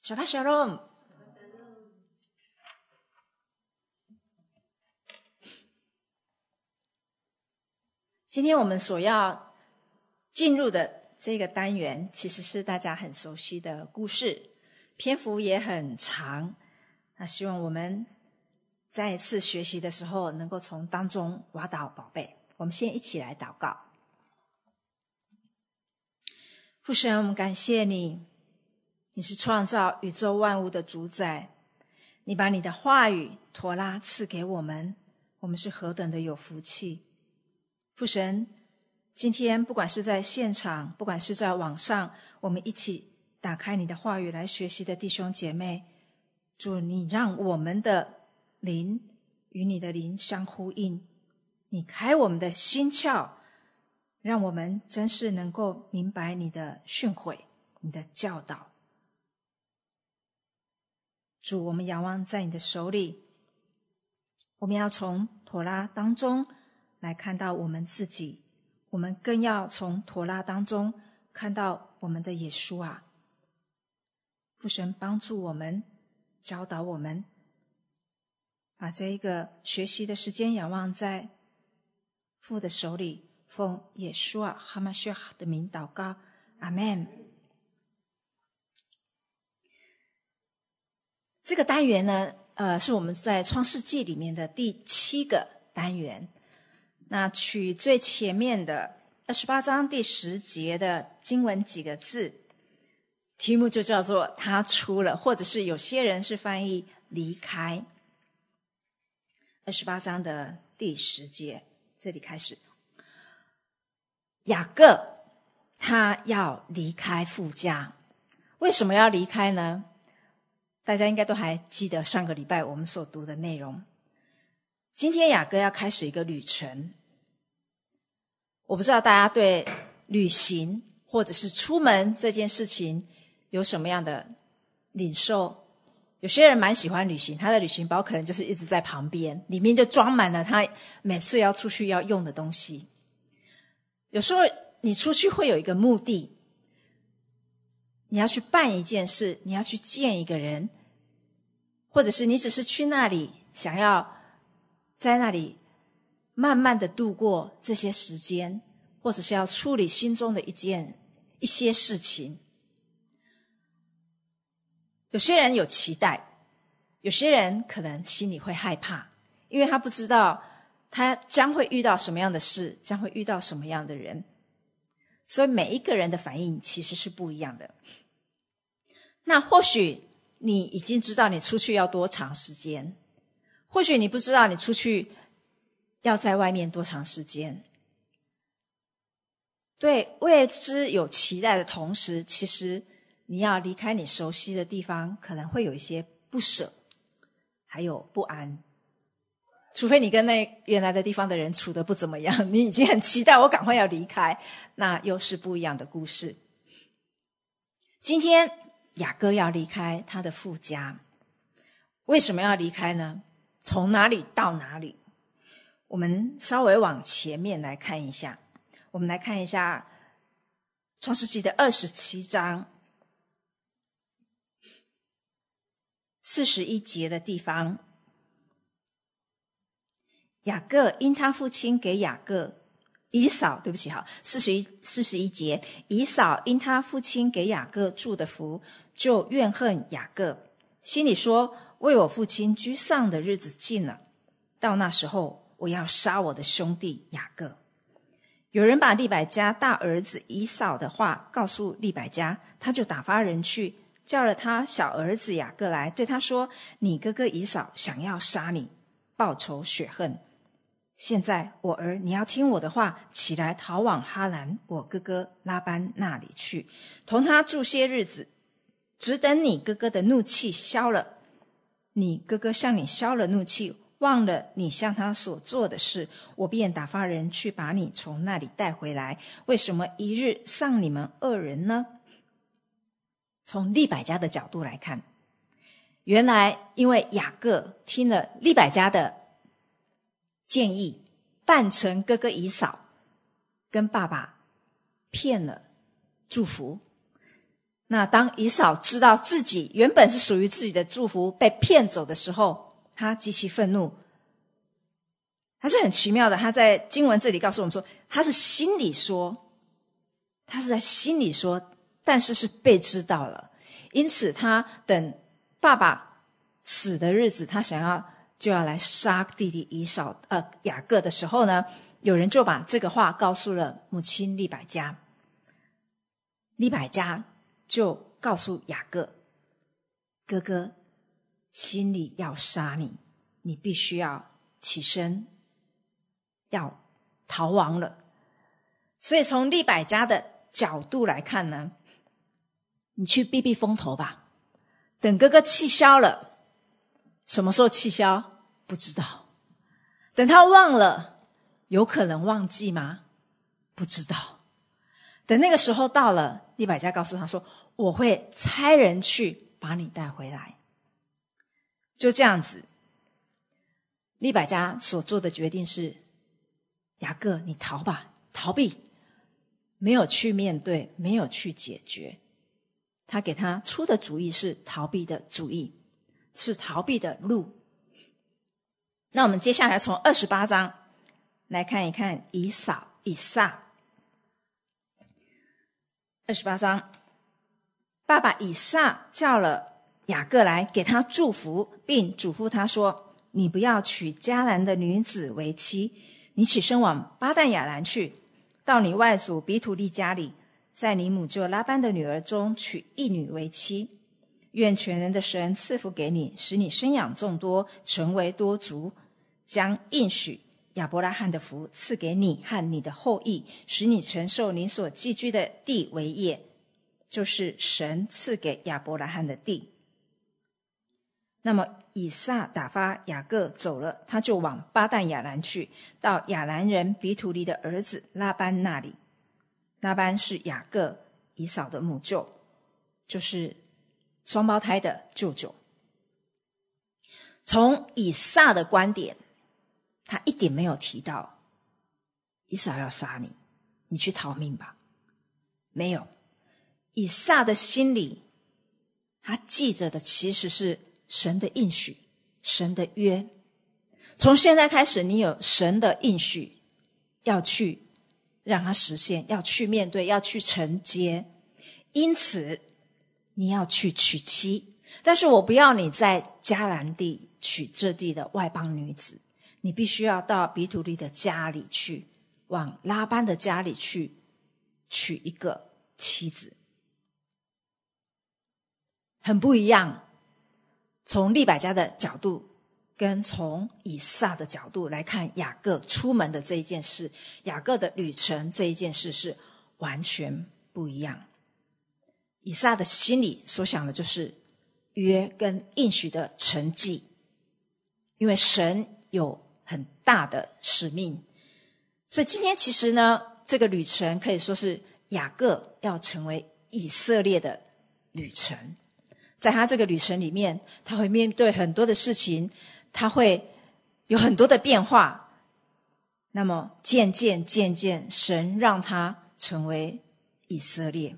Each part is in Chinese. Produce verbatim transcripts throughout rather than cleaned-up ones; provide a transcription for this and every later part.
Shabbat Shalom。今天我们所要进入的这个单元，其实是大家很熟悉的故事，篇幅也很长。那希望我们再一次学习的时候，能够从当中挖到宝贝。我们先一起来祷告。父神，我们感谢你，你是创造宇宙万物的主宰，你把你的话语陀拉赐给我们，我们是何等的有福气。父神，今天不管是在现场，不管是在网上，我们一起打开你的话语来学习的弟兄姐妹，主，你让我们的灵与你的灵相呼应，你开我们的心窍，让我们真是能够明白你的训诲，你的教导。主，我们仰望在你的手里，我们要从陀拉当中来看到我们自己，我们更要从陀拉当中看到我们的耶稣啊。父神帮助我们，教导我们，把这一个学习的时间仰望在父的手里，奉耶稣啊哈马谢的名祷告，阿们。这个单元呢，呃，是我们在创世纪里面的第七个单元。那取最前面的二十八章第十节的经文几个字，题目就叫做他出了，或者是有些人是翻译离开。二十八章的第十节，这里开始，雅各他要离开父家。为什么要离开呢？大家应该都还记得上个礼拜我们所读的内容。今天雅各要开始一个旅程。我不知道大家对旅行或者是出门这件事情有什么样的领受。有些人蛮喜欢旅行，他的旅行包可能就是一直在旁边，里面就装满了他每次要出去要用的东西。有时候你出去会有一个目的，你要去办一件事，你要去见一个人，或者是你只是去那里想要在那里慢慢的度过这些时间，或者是要处理心中的一件一些事情。有些人有期待，有些人可能心里会害怕，因为他不知道他将会遇到什么样的事，将会遇到什么样的人，所以每一个人的反应其实是不一样的。那或许你已经知道你出去要多长时间，或许你不知道你出去要在外面多长时间。对未知有期待的同时，其实你要离开你熟悉的地方，可能会有一些不舍，还有不安。除非你跟那原来的地方的人处得不怎么样，你已经很期待我赶快要离开，那又是不一样的故事。今天雅各要离开他的父家，为什么要离开呢？从哪里到哪里？我们稍微往前面来看一下，我们来看一下创世纪的二十七章四十一节的地方。雅各因他父亲给雅各以扫，对不起，好，四十一四十一节，以扫因他父亲给雅各祝的福，就怨恨雅各，心里说：为我父亲居丧的日子近了，到那时候我要杀我的兄弟雅各。有人把利百加大儿子以扫的话告诉利百加，他就打发人去叫了他小儿子雅各来，对他说：你哥哥以扫想要杀你，报仇雪恨。现在我儿，你要听我的话，起来逃往哈兰我哥哥拉班那里去，同他住些日子，只等你哥哥的怒气消了。你哥哥向你消了怒气，忘了你向他所做的事，我便打发人去把你从那里带回来。为什么一日丧你们二人呢？从利百加的角度来看，原来因为雅各听了利百加的建议，扮成哥哥以扫，跟爸爸骗了祝福， 那当以扫知道自己原本是属于自己的祝福被骗走的时候，他极其愤怒。他是很奇妙的，他在经文这里告诉我们说，他是心里说，他是在心里说，但是是被知道了。因此他等爸爸死的日子，他想要就要来杀弟弟以扫呃雅各的时候呢，有人就把这个话告诉了母亲利百加。利百加就告诉雅各，哥哥心里要杀你，你必须要起身要逃亡了。所以从利百加的角度来看呢，你去避避风头吧，等哥哥气消了。什么时候气消不知道，等他忘了，有可能忘记吗？不知道。等那个时候到了，利百加告诉他说，我会差人去把你带回来。就这样子，利百加所做的决定是，雅各你逃吧，逃避，没有去面对，没有去解决。他给他出的主意是逃避的主意，是逃避的路。那我们接下来从二十八章来看一看以扫以撒。二十八章，爸爸以撒叫了雅各来，给他祝福，并嘱咐他说，你不要娶迦南的女子为妻，你起身往巴旦亚兰去，到你外祖比土利家里，在你母舅拉班的女儿中娶一女为妻。愿全能的神赐福给你，使你生养众多，成为多族，将应许亚伯拉罕的福赐给你和你的后裔，使你承受你所寄居的地为业，就是神赐给亚伯拉罕的地。那么以撒打发雅各走了，他就往巴旦亚兰去，到亚兰人比土利的儿子拉班那里。拉班是雅各以扫的母舅，就是双胞胎的舅舅。从以撒的观点，他一点没有提到以扫要杀你，你去逃命吧。没有，以撒的心里他记着的其实是神的应许，神的约。从现在开始，你有神的应许要去让它实现，要去面对，要去承接。因此你要去娶妻，但是我不要你在迦南地娶这地的外邦女子，你必须要到比土利的家里去，往拉班的家里去娶一个妻子。很不一样，从利百加的角度跟从以撒的角度来看雅各出门的这一件事，雅各的旅程这一件事是完全不一样。以撒的心里所想的就是约跟应许的承继，因为神有很大的使命。所以今天其实呢，这个旅程可以说是雅各要成为以色列的旅程。在他这个旅程里面，他会面对很多的事情，他会有很多的变化。那么渐渐渐渐，神让他成为以色列。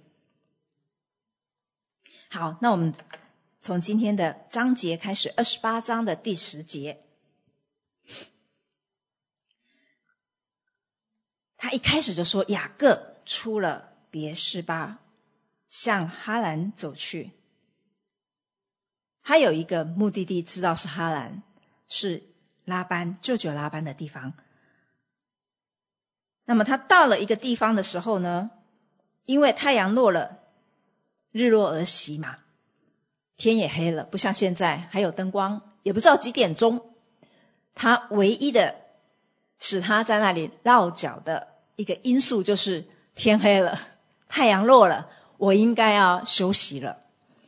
好，那我们从今天的章节开始，二十八章的第十节。他一开始就说，雅各出了别是巴，向哈兰走去。他有一个目的地，知道是哈兰，是拉班舅舅拉班的地方。那么他到了一个地方的时候呢，因为太阳落了，日落而息嘛，天也黑了，不像现在还有灯光，也不知道几点钟。他唯一的使他在那里落脚的一个因素就是天黑了，太阳落了，我应该要休息了。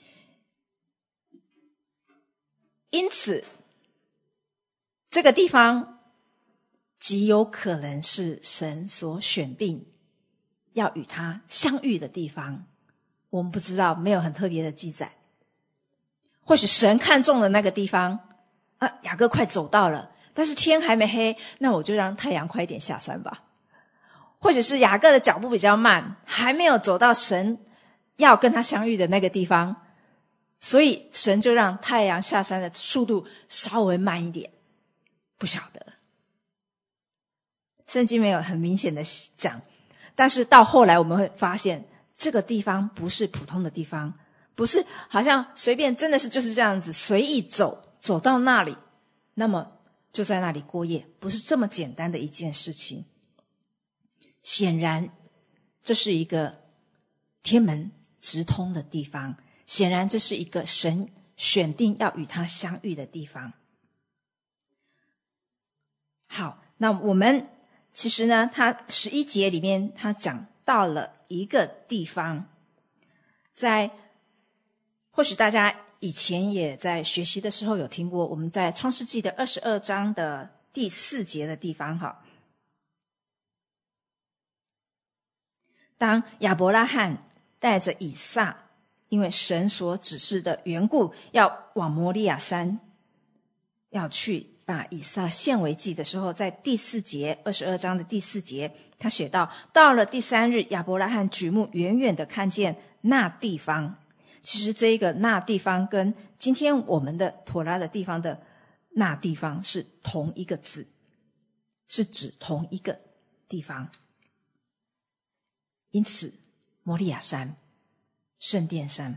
因此这个地方极有可能是神所选定要与他相遇的地方，我们不知道，没有很特别的记载。或许神看中了那个地方啊，雅各快走到了，但是天还没黑，那我就让太阳快一点下山吧。或许是雅各的脚步比较慢，还没有走到神要跟他相遇的那个地方，所以神就让太阳下山的速度稍微慢一点。不晓得，圣经没有很明显的讲，但是到后来我们会发现这个地方不是普通的地方，不是好像随便，真的是就是这样子随意走走到那里，那么就在那里过夜，不是这么简单的一件事情。显然这是一个天门直通的地方，显然这是一个神选定要与他相遇的地方。好，那我们其实呢，他十一节里面他讲到了一个地方，在或许大家以前也在学习的时候有听过，我们在创世纪的二十二章的第四节的地方哈，当亚伯拉罕带着以撒，因为神所指示的缘故，要往摩利亚山要去把以撒献为祭的时候，在第四节二十二章的第四节他写到，到了第三日，亚伯拉罕举目远远的看见那地方。其实这个那地方跟今天我们的妥拉的地方的那地方是同一个字，是指同一个地方。因此摩利亚山、圣殿山，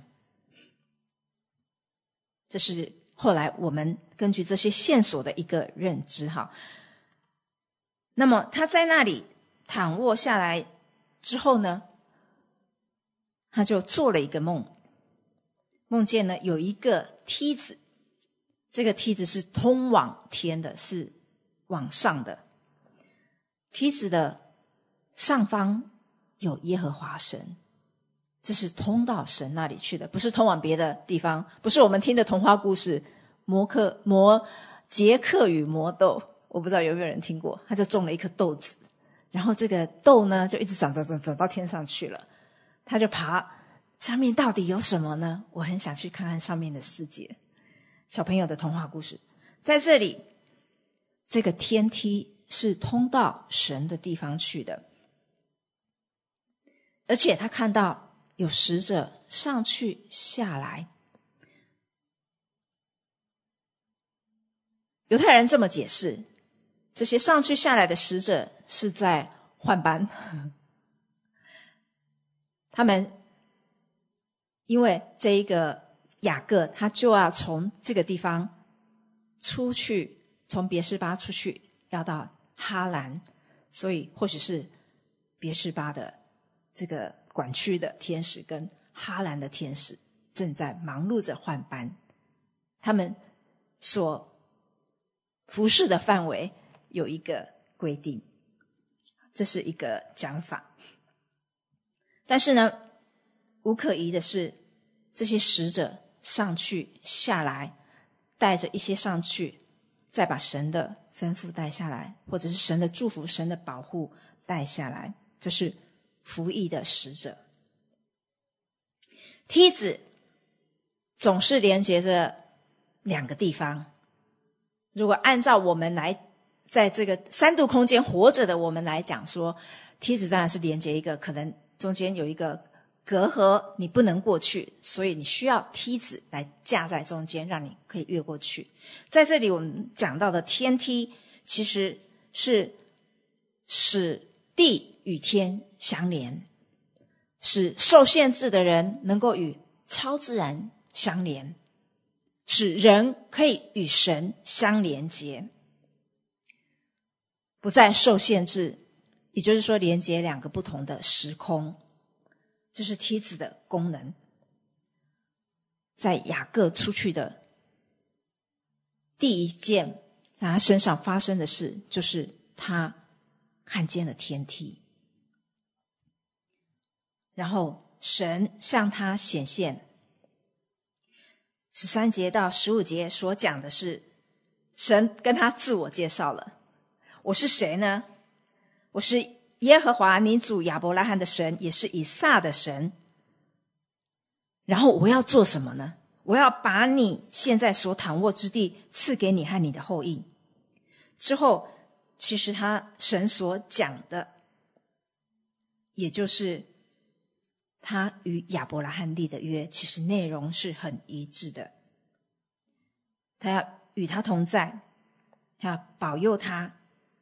这是后来我们根据这些线索的一个认知哈。那么他在那里躺卧下来之后呢，他就做了一个梦，梦见呢有一个梯子，这个梯子是通往天的，是往上的。梯子的上方有耶和华神，这是通到神那里去的，不是通往别的地方，不是我们听的童话故事摩克摩杰克与魔豆，我不知道有没有人听过。他就种了一颗豆子，然后这个豆呢就一直长长长长到天上去了，他就爬，上面到底有什么呢？我很想去看看上面的世界。小朋友的童话故事，在这里这个天梯是通到神的地方去的，而且他看到有使者上去下来。犹太人这么解释，这些上去下来的使者是在换班，他们因为这一个雅各他就要从这个地方出去，从别是巴出去要到哈兰，所以或许是别是巴的这个管区的天使跟哈兰的天使正在忙碌着换班，他们所服侍的范围有一个规定，这是一个讲法。但是呢，无可疑的是，这些使者上去下来，带着一些上去，再把神的吩咐带下来，或者是神的祝福、神的保护带下来，这是服役的使者。梯子总是连接着两个地方，如果按照我们来在这个三度空间活着的我们来讲说，梯子当然是连接一个可能中间有一个隔阂，你不能过去，所以你需要梯子来架在中间，让你可以越过去。在这里我们讲到的天梯其实是使地与天相连，使受限制的人能够与超自然相连，使人可以与神相连接，不再受限制，也就是说连接两个不同的时空，这是梯子的功能。在雅各出去的第一件在他身上发生的事，就是他看见了天梯，然后神向他显现。十三节到十五节所讲的是神跟他自我介绍了，我是谁呢？我是耶和华你主亚伯拉罕的神，也是以撒的神。然后我要做什么呢？我要把你现在所躺卧之地赐给你和你的后裔。之后其实他神所讲的，也就是他与亚伯拉罕立的约其实内容是很一致的。他要与他同在，他要保佑他，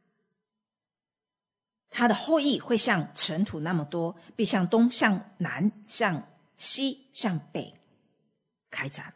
他的后裔会像尘土那么多，必向东向南向西向北开展。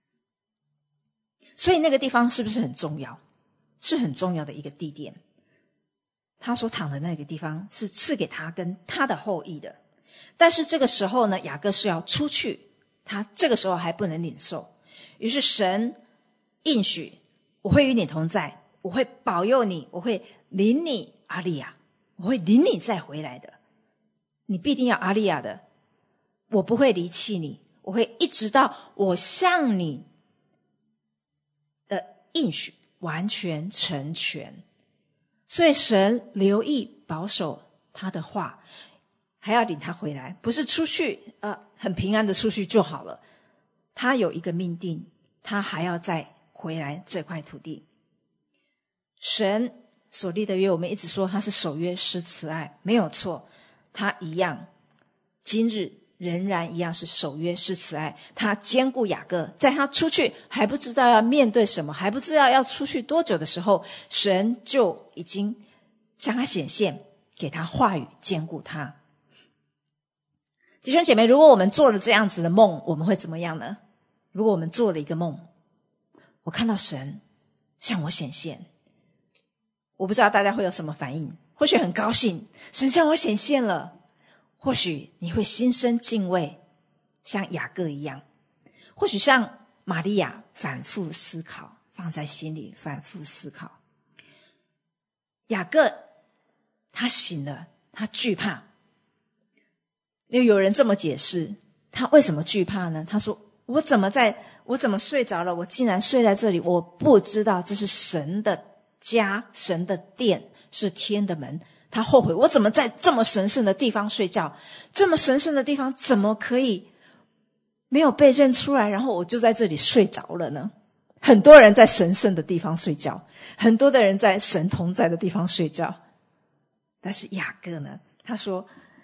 所以那个地方是不是很重要？是很重要的一个地点。他所躺的那个地方是赐给他跟他的后裔的。但是这个时候呢，雅各是要出去，他这个时候还不能领受。于是神应许，我会与你同在，我会保佑你，我会领你阿利亚，我会领你再回来的，你必定要阿利亚的，我不会离弃你，我会一直到我向你的应许完全成全。所以神留意保守他的话，还要领他回来，不是出去呃很平安的出去就好了，他有一个命定，他还要再回来这块土地。神所立的约，我们一直说他是守约施慈爱，没有错，他一样今日仍然一样是守约施慈爱。他兼顾雅各，在他出去还不知道要面对什么，还不知道要出去多久的时候，神就已经向他显现，给他话语，兼顾他。弟兄姐妹，如果我们做了这样子的梦，我们会怎么样呢？如果我们做了一个梦，我看到神向我显现，我不知道大家会有什么反应，或许很高兴，神向我显现了，或许你会心生敬畏，像雅各一样，或许像玛利亚反复思考，放在心里反复思考。雅各他醒了，他惧怕。又有人这么解释，他为什么惧怕呢？他说，我怎么在我怎么睡着了，我竟然睡在这里，我不知道这是神的家，神的殿，是天的门。他后悔，我怎么在这么神圣的地方睡觉，这么神圣的地方怎么可以没有被认出来，然后我就在这里睡着了呢？很多人在神圣的地方睡觉，很多的人在神同在的地方睡觉，但是雅各呢，他说，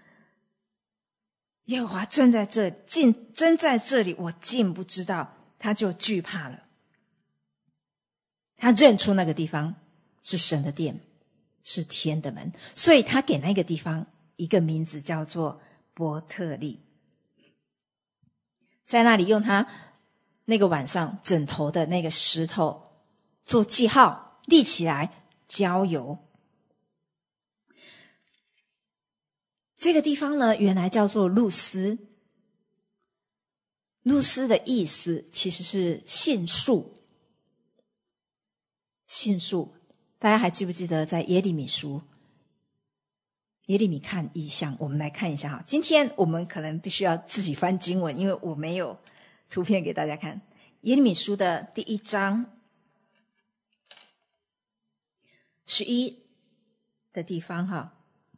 耶和华正在这竟真在这里，我竟不知道，他就惧怕了。他认出那个地方是神的殿，是天的门，所以他给那个地方一个名字，叫做伯特利。在那里用他那个晚上枕头的那个石头做记号，立起来浇油。这个地方呢，原来叫做路斯。路斯的意思其实是杏树。杏树，大家还记不记得在耶利米书，耶利米看异象，我们来看一下哈。今天我们可能必须要自己翻经文，因为我没有图片给大家看。耶利米书的第一章十一的地方哈。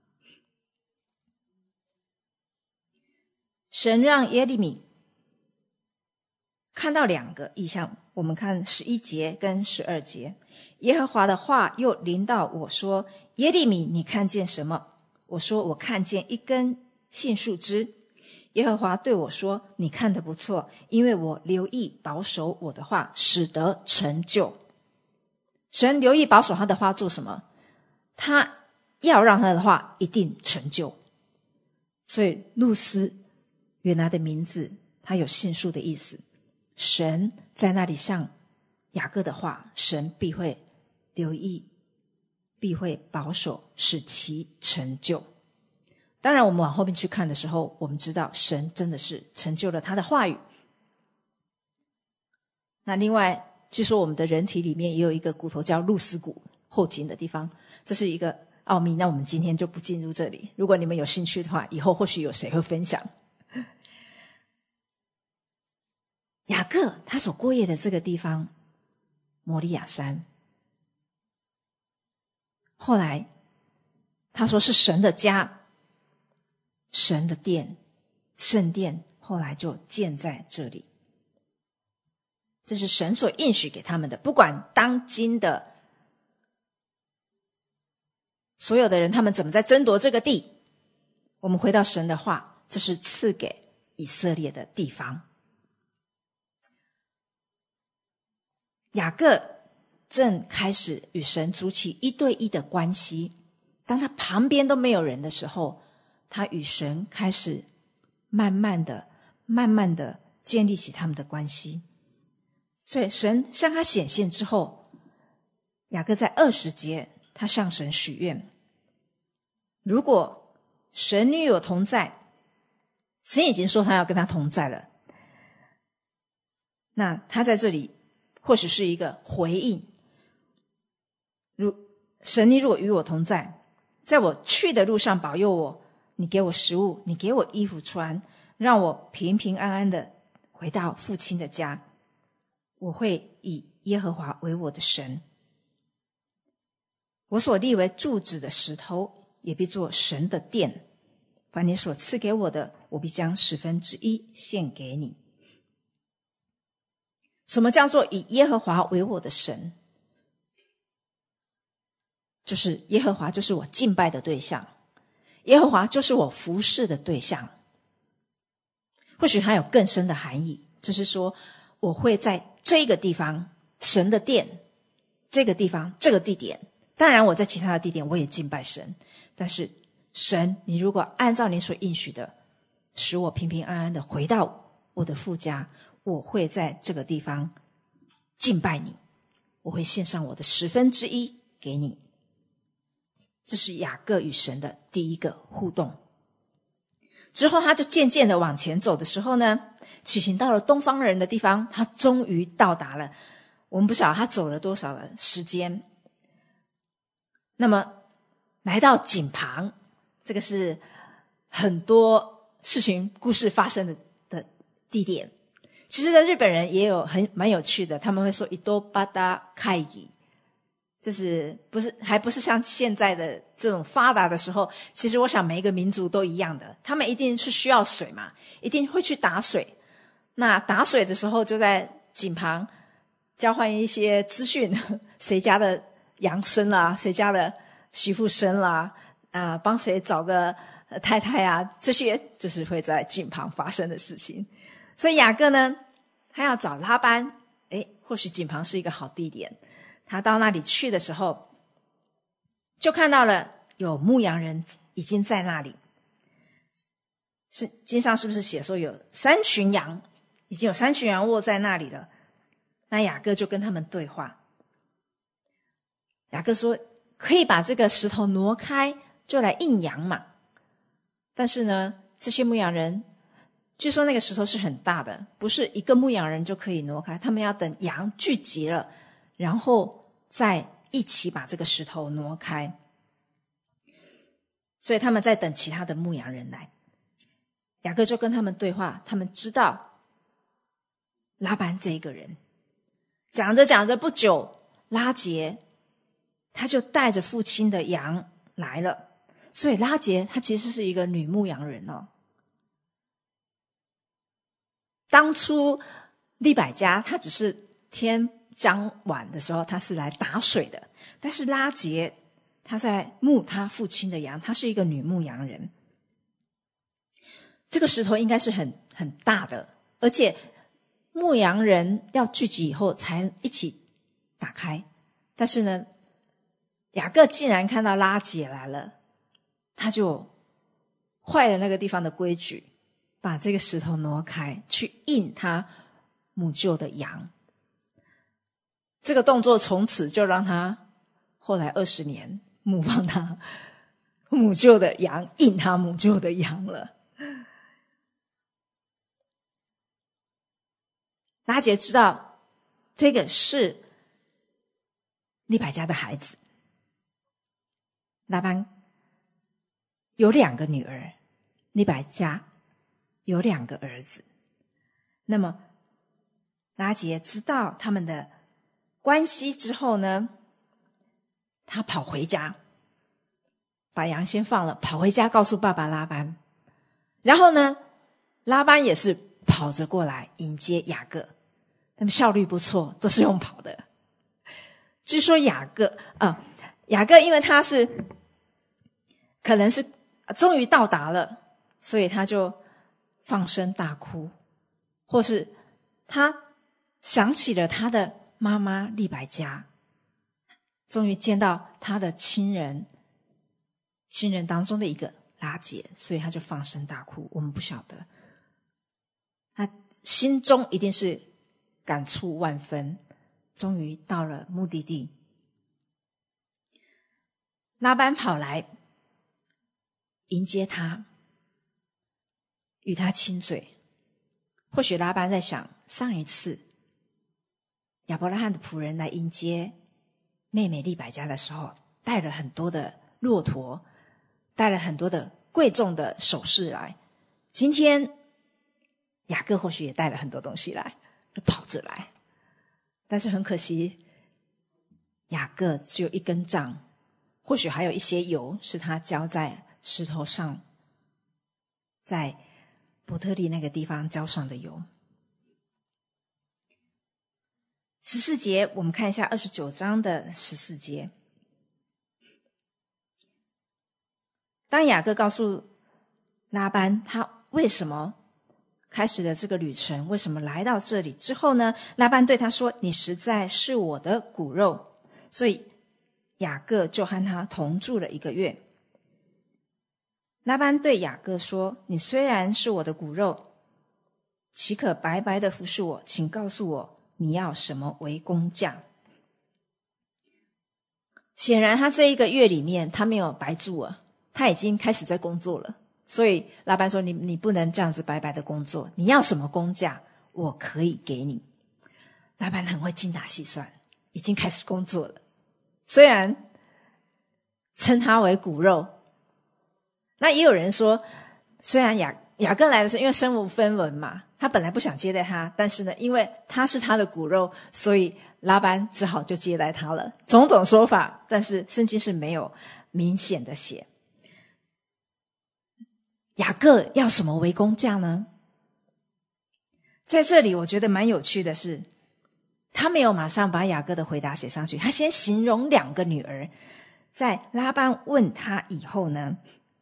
神让耶利米看到两个异象，我们看十一节跟十二节。耶和华的话又临到我说，耶利米，你看见什么？我说，我看见一根杏树枝。耶和华对我说，你看得不错，因为我留意保守我的话，使得成就。神留意保守他的话做什么？他要让他的话一定成就。所以路斯原来的名字，它有杏树的意思。神在那里向雅各的话，神必会留意，必会保守，使其成就。当然我们往后面去看的时候，我们知道神真的是成就了他的话语。那另外据说我们的人体里面也有一个骨头叫髑髭骨，后颈的地方，这是一个奥秘，那我们今天就不进入这里。如果你们有兴趣的话，以后或许有谁会分享。雅各他所过夜的这个地方摩利亚山，后来他说是神的家，神的殿，圣殿，后来就建在这里。这是神所应许给他们的，不管当今的所有的人他们怎么在争夺这个地，我们回到神的话， 这是赐给以色列的地方。雅各正开始与神筑起一对一的关系，当他旁边都没有人的时候，他与神开始慢慢的慢慢的建立起他们的关系。所以神向他显现之后，雅各在二十节他向神许愿，如果神与我同在，神已经说他要跟他同在了，那他在这里或许是一个回应，如神你如果与我同在，在我去的路上保佑我，你给我食物，你给我衣服穿，让我平平安安的回到父亲的家，我会以耶和华为我的神，我所立为柱子的石头也必作神的殿，凡你所赐给我的，我必将十分之一献给你。什么叫做以耶和华为我的神？就是耶和华就是我敬拜的对象，耶和华就是我服侍的对象。或许还有更深的含义，就是说我会在这个地方，神的殿，这个地方，这个地点，当然我在其他的地点我也敬拜神，但是神你如果按照你所应许的使我平平安安的回到我的父家，我会在这个地方敬拜你，我会献上我的十分之一给你。这是雅各与神的第一个互动。之后他就渐渐的往前走的时候呢，骑行到了东方人的地方，他终于到达了。我们不晓得他走了多少的时间。那么来到井旁，这个是很多事情故事发生的的地点。其实在日本人也有很蛮有趣的，他们会说伊多巴达开伊，就是不是还不是像现在的这种发达的时候，其实我想每一个民族都一样的，他们一定是需要水嘛，一定会去打水。那打水的时候就在井旁交换一些资讯，谁家的羊生啦，谁家的媳妇生啦，啊，帮谁找个太太啊，这些就是会在井旁发生的事情。所以雅各呢，他要找拉班，诶，或许井旁是一个好地点。他到那里去的时候，就看到了有牧羊人已经在那里。是经上是不是写说有三群羊，已经有三群羊卧在那里了？那雅各就跟他们对话。雅各说可以把这个石头挪开，就来印羊嘛。但是呢，这些牧羊人据说那个石头是很大的，不是一个牧羊人就可以挪开，他们要等羊聚集了，然后再一起把这个石头挪开。所以他们在等其他的牧羊人来。雅各就跟他们对话，他们知道拉班这一个人。讲着讲着不久，拉结他就带着父亲的羊来了。所以拉结他其实是一个女牧羊人哦。当初利百加他只是天将晚的时候他是来打水的，但是拉结他在牧他父亲的羊，他是一个女牧羊人。这个石头应该是很很大的，而且牧羊人要聚集以后才一起打开。但是呢，雅各既然看到拉结来了，他就坏了那个地方的规矩，把这个石头挪开，去印他母舅的羊。这个动作从此就让他后来二十年牧放他母舅的羊，印他母舅的羊了。拉结知道这个是利百加的孩子。拉班有两个女儿，利百加有两个儿子。那么拉结知道他们的关系之后呢，他跑回家，把羊先放了，跑回家告诉爸爸拉班。然后呢，拉班也是跑着过来迎接雅各。他们效率不错，都是用跑的。据说雅各啊，雅各因为他是可能是终于到达了， 所以他就放声大哭，或是他想起了他的妈妈利百加，终于见到他的亲人，亲人当中的一个拉结，所以他就放声大哭。我们不晓得，他心中一定是感触万分，终于到了目的地。拉班跑来迎接他，与他亲嘴。或许拉班在想，上一次亚伯拉罕的仆人来迎接妹妹利百加的时候，带了很多的骆驼，带了很多的贵重的首饰来。今天雅各或许也带了很多东西来，就跑着来。但是很可惜，雅各只有一根杖，或许还有一些油是他浇在石头上，在伯特利那个地方浇上的油。十四节，我们看一下二十九章的十四节。当雅各告诉拉班他为什么开始了这个旅程，为什么来到这里之后呢，拉班对他说，你实在是我的骨肉，所以雅各就和他同住了一个月。拉班对雅各说，你虽然是我的骨肉，岂可白白的服侍我？请告诉我你要什么为工价。显然他这一个月里面他没有白住啊，他已经开始在工作了。所以拉班说，你你不能这样子白白的工作，你要什么工价我可以给你。拉班很会精打细算，已经开始工作了，虽然称他为骨肉。那也有人说，虽然雅雅各来的是因为身无分文嘛，他本来不想接待他，但是呢，因为他是他的骨肉，所以拉班只好就接待他了。种种说法，但是圣经是没有明显的写。雅各要什么为工价呢？在这里我觉得蛮有趣的是，他没有马上把雅各的回答写上去，他先形容两个女儿。在拉班问他以后呢，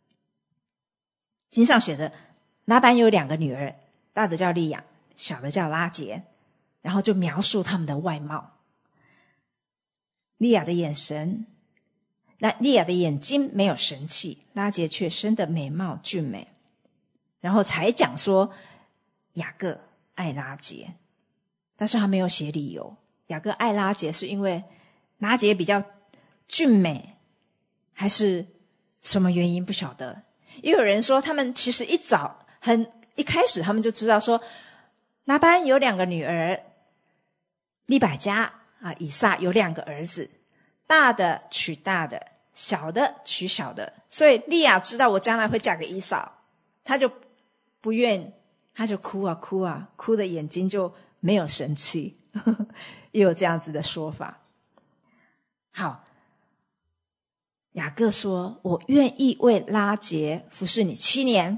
经上写着拉班有两个女儿，大的叫利亚，小的叫拉结，然后就描述他们的外貌。利亚的眼神，那利亚的眼睛没有神气，拉结却生得美貌俊美。然后才讲说雅各爱拉结，但是他没有写理由。雅各爱拉结是因为拉结比较俊美，还是什么原因不晓得。也有人说他们其实一早很一开始他们就知道说，拉班有两个女儿，利百加啊，以撒有两个儿子，大的娶大的，小的娶小的，所以利亚知道我将来会嫁给以扫，他就不愿，他就哭啊哭啊，哭的眼睛就没有神气，也有这样子的说法。好，雅各说，我愿意为拉结服侍你七年，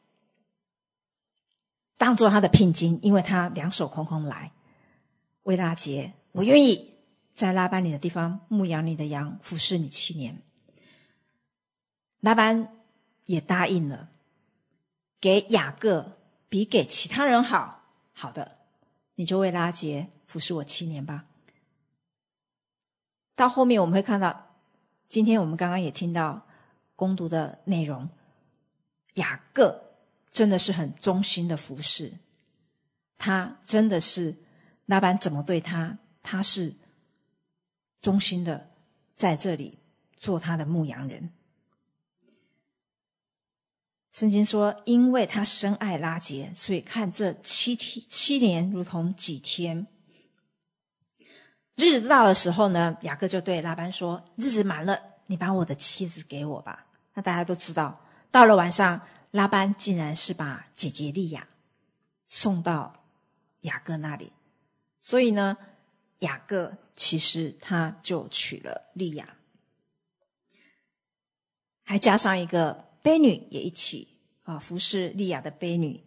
当做他的聘金，因为他两手空空来。为拉结，我愿意在拉班你的地方牧养你的羊，服侍你七年。拉班也答应了，给雅各比给其他人好。好的，你就为拉结服侍我七年吧。到后面我们会看到，今天我们刚刚也听到攻读的内容，雅各真的是很忠心的服侍，他真的是拉班怎么对他，他是忠心的在这里做他的牧羊人。圣经说，因为他深爱拉结，所以看这七天七年如同几天。日子到的时候呢，雅各就对拉班说，日子满了，你把我的妻子给我吧。那大家都知道，到了晚上，拉班竟然是把姐姐利亚送到雅各那里，所以呢，雅各其实他就娶了利亚，还加上一个婢女也一起啊服侍利亚的婢女。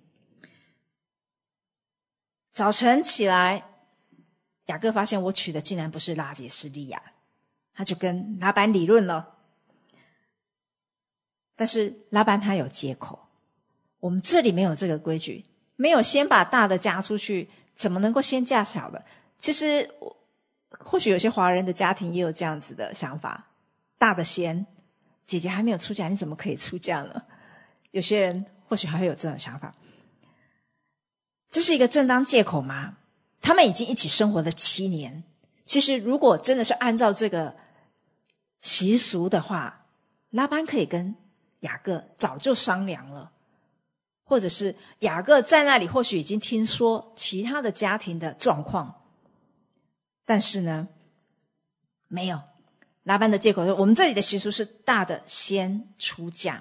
早晨起来，雅各发现我娶的竟然不是拉结，是利亚，他就跟拉班理论了。但是拉班他有借口， 我们这里没有这个规矩，没有先把大的嫁出去，怎么能够先嫁小的？其实或许有些华人的家庭也有这样子的想法，大的先，姐姐还没有出嫁，你怎么可以出嫁呢？有些人或许还会有这种想法。这是一个正当借口吗？他们已经一起生活了七年，其实如果真的是按照这个习俗的话，拉班可以跟雅各早就商量了，或者是雅各在那里或许已经听说其他的家庭的状况，但是呢，没有。拉班的借口说，我们这里的习俗是大的先出嫁。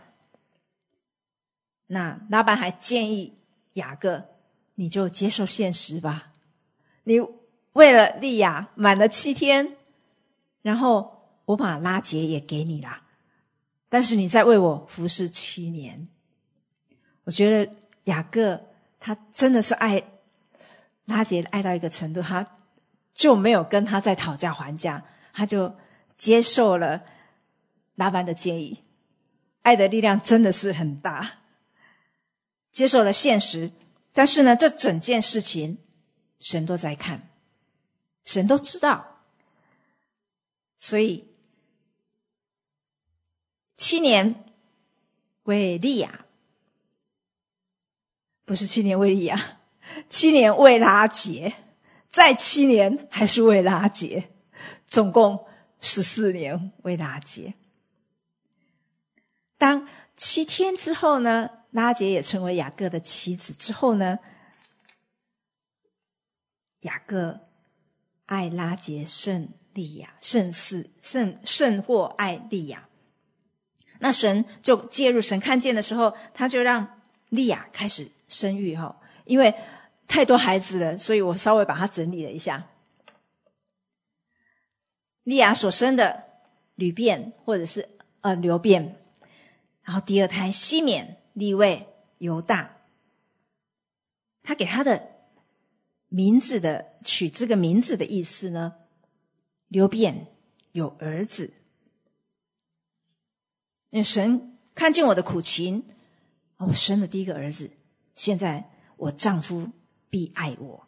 那拉班还建议雅各，你就接受现实吧，你为了利亚满了七天，然后我把拉结也给你啦，但是你再为我服侍七年。我觉得雅各他真的是爱拉结爱到一个程度，他就没有跟他再讨价还价，他就接受了拉班的建议。爱的力量真的是很大，接受了现实。但是呢，这整件事情神都在看，神都知道，所以七年为利亚，不是七年为利亚，七年为拉结，再七年还是为拉结，总共十四年为拉结。当七天之后呢，拉结也成为雅各的妻子之后呢，雅各爱拉结胜利亚，胜似胜胜过爱利亚。那神就介入，神看见的时候，他就让利亚开始生育哈，因为太多孩子了，所以我稍微把它整理了一下。利亚所生的吕便或者是呃流便，然后第二胎西缅、利未、犹大，他给他的名字的取这个名字的意思呢，流便有儿子，因为神看见我的苦情，我生了第一个儿子，现在我丈夫必爱我，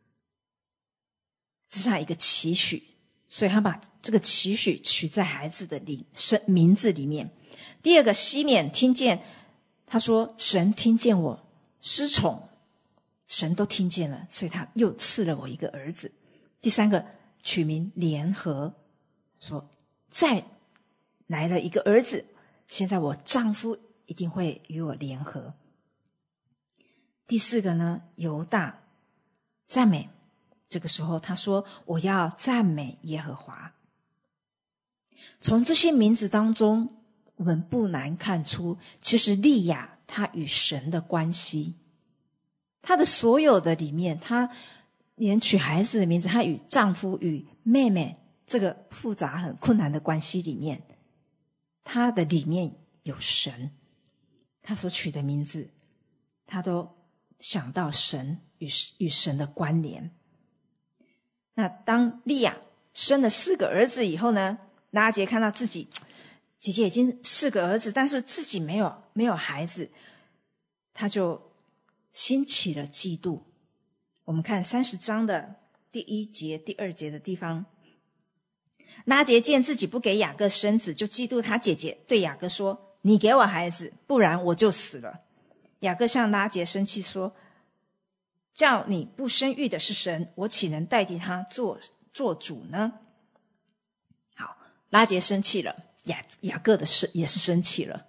这是他一个期许，所以他把这个期许取在孩子的名字里面。第二个西缅听见，他说神听见我失宠，神都听见了，所以他又赐了我一个儿子。第三个取名联合，说再来了一个儿子，现在我丈夫一定会与我联合。第四个呢，犹大赞美，这个时候他说我要赞美耶和华。从这些名字当中，我们不难看出，其实利亚她与神的关系，她的所有的里面，她连取孩子的名字，她与丈夫与妹妹这个复杂很困难的关系里面，她的里面有神，她所取的名字，她都想到神与与神的关联。那当利亚生了四个儿子以后呢，拉结看到自己姐姐已经四个儿子，但是自己没有没有孩子，他就兴起了嫉妒。我们看三十章的第一节第二节的地方，拉结见自己不给雅各生子，就嫉妒他姐姐，对雅各说，你给我孩子，不然我就死了。雅各向拉结生气说，叫你不生育的是神，我岂能代替他做做主呢？好，拉结生气了，雅雅各的是也是生气了。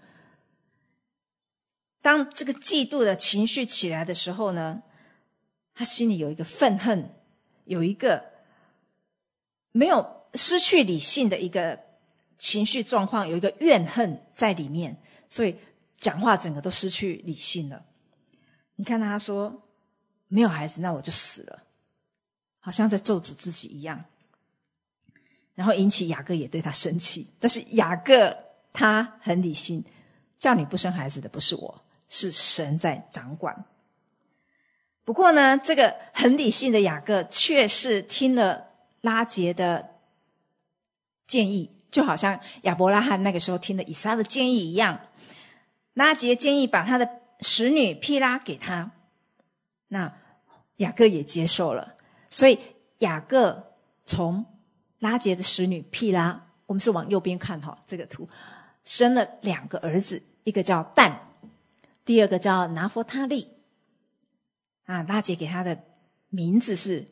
当这个嫉妒的情绪起来的时候呢，他心里有一个愤恨，有一个没有失去理性的一个情绪状况，有一个怨恨在里面，所以讲话整个都失去理性了。你看他说没有孩子，那我就死了，好像在咒诅自己一样，然后引起雅各也对他生气。但是雅各他很理性，叫你不生孩子的不是我，是神在掌管。不过呢，这个很理性的雅各却是听了拉结的建议，就好像亚伯拉罕那个时候听了以撒的建议一样。拉结建议把他的使女毗拉给他，那雅各也接受了。所以雅各从拉结的使女毗拉，我们是往右边看哈这个图，生了两个儿子，一个叫但，第二个叫拿弗他利。啊，拉结给他的名字是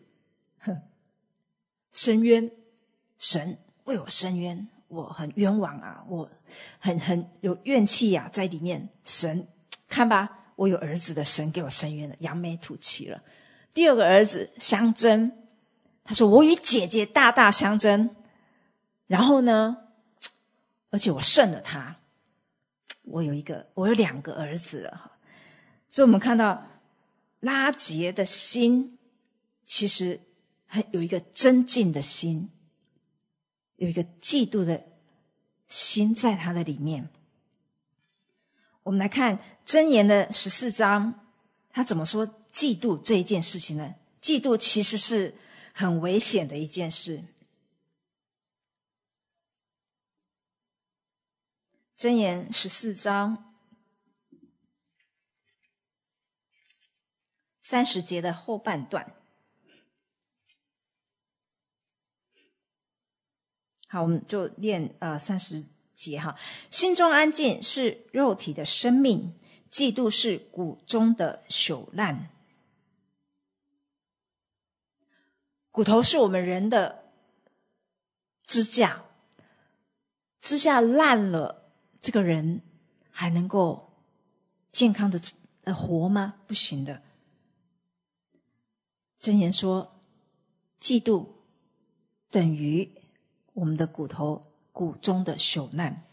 伸冤，神为我伸冤，我很冤枉啊，我很很有怨气啊在里面，神看吧，我有儿子的，神给我伸冤了，扬眉吐气了。第二个儿子相争，他说我与姐姐大大相争，然后呢，而且我胜了他，我有一个我有两个儿子了。所以我们看到拉结的心其实很有一个争竞的心，有一个嫉妒的心在他的里面。我们来看箴言的十四章，他怎么说嫉妒这一件事情呢？嫉妒其实是很危险的一件事。箴言十四章三十节的后半段。好，我们就念呃三十节哈。心中安静是肉体的生命，嫉妒是骨中的朽烂。骨头是我们人的支架，支架烂了，这个人还能够健康的活吗？不行的。箴言说，嫉妒等于我们的骨头骨中的朽烂。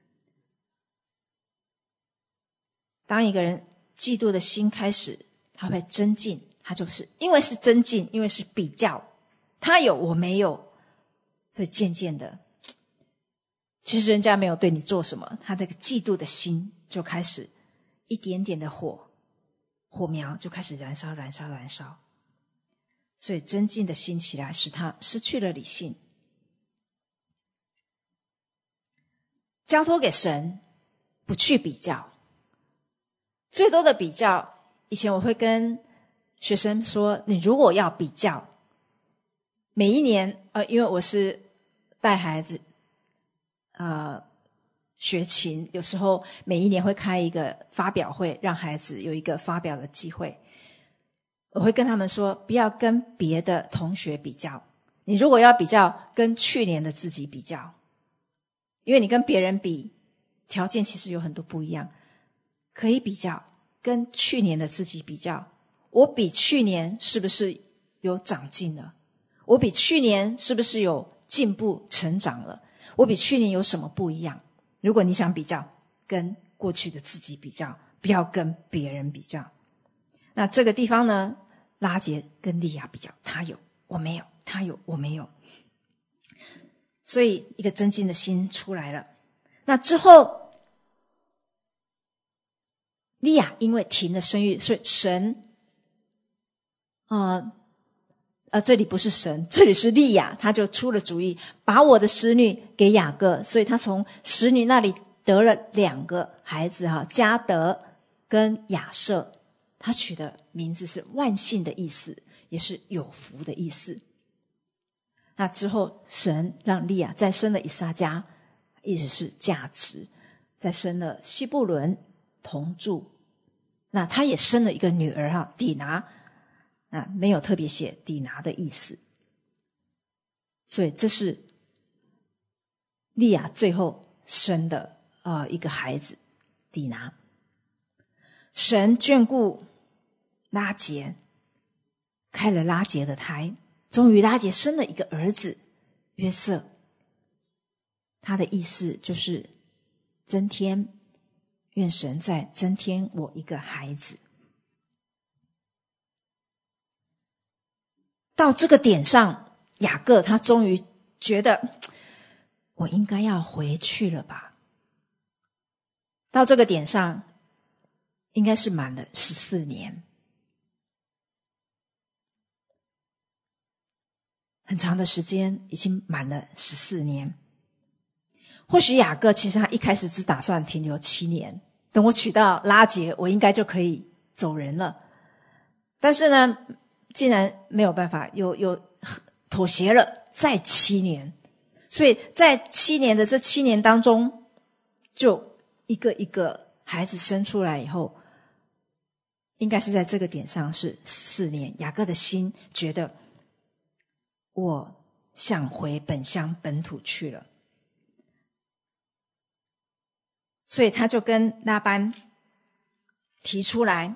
当一个人嫉妒的心开始，他会增进，他就是因为是增进，因为是比较，他有我没有，所以渐渐的，其实人家没有对你做什么，他那个嫉妒的心就开始一点点的火火苗就开始燃烧燃烧燃烧，所以增进的心起来，使他失去了理性。交托给神，不去比较。最多的比较，以前我会跟学生说，你如果要比较，每一年呃，因为我是带孩子呃学琴，有时候每一年会开一个发表会，让孩子有一个发表的机会。我会跟他们说，不要跟别的同学比较，你如果要比较，跟去年的自己比较，因为你跟别人比，条件其实有很多不一样，可以比较，跟去年的自己比较，我比去年是不是有长进了？我比去年是不是有进步成长了？我比去年有什么不一样？如果你想比较，跟过去的自己比较，不要跟别人比较。那这个地方呢，拉结跟利亚比较，他有我没有，他有我没有，所以一个增进的心出来了。那之后利亚因为停了生育，所以神呃呃，这里不是神，这里是利亚，他就出了主意，把我的使女给雅各，所以他从使女那里得了两个孩子哈，迦得跟亚设，他取的名字是万幸的意思，也是有福的意思。那之后神让利亚再生了以撒迦，意思是价值，再生了西布伦同住，那他也生了一个女儿哈，底拿，那没有特别写底拿的意思，所以这是利亚最后生的呃一个孩子底拿。神眷顾拉结，开了拉结的胎，终于拉结生了一个儿子约瑟，他的意思就是增添，愿神再增添我一个孩子。到这个点上，雅各他终于觉得我应该要回去了吧。到这个点上应该是满了十四年，很长的时间，已经满了十四年。或许雅各其实他一开始只打算停留七年， 等我娶到拉结，我应该就可以走人了。但是呢，竟然没有办法，又又妥协了，再七年。所以在七年的这七年当中，就一个一个孩子生出来以后，应该是在这个点上是四年。雅各的心觉得，我想回本乡本土去了，所以他就跟拉班提出来，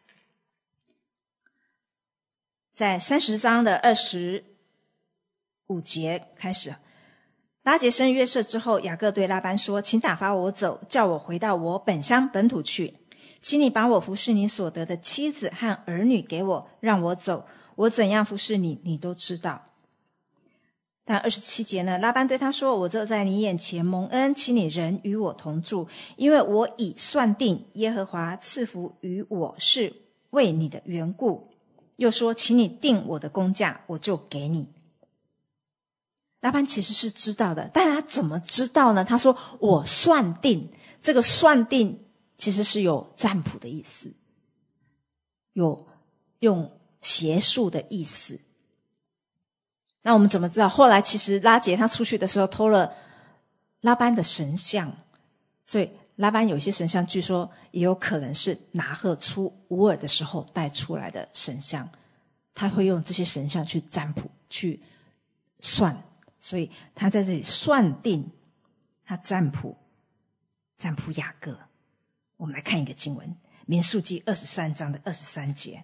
在三十章的二十五节开始，拉结生约瑟之后，雅各对拉班说：请打发我走，叫我回到我本乡本土去，请你把我服侍你所得的妻子和儿女给我，让我走，我怎样服侍你，你都知道。但二十七节呢，拉班对他说：我这在你眼前蒙恩，请你仍与我同住，因为我已算定耶和华赐福于我是为你的缘故。又说：请你定我的工价，我就给你。拉班其实是知道的，但他怎么知道呢？他说我算定，这个算定其实是有占卜的意思，有用邪术的意思。那我们怎么知道？后来其实拉结他出去的时候偷了拉班的神像，所以拉班有一些神像据说也有可能是拿鹤出乌尔的时候带出来的神像，他会用这些神像去占卜去算，所以他在这里算定，他占卜占卜雅各。我们来看一个经文，民数记二十三章的二十三节。